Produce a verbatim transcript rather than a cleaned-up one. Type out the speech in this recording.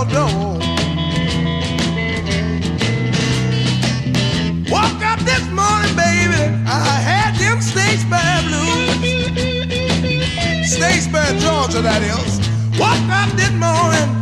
your door. Woke up this morning, baby, I had them Statesboro blues. Statesboro, Georgia, that is. Woke up this morning,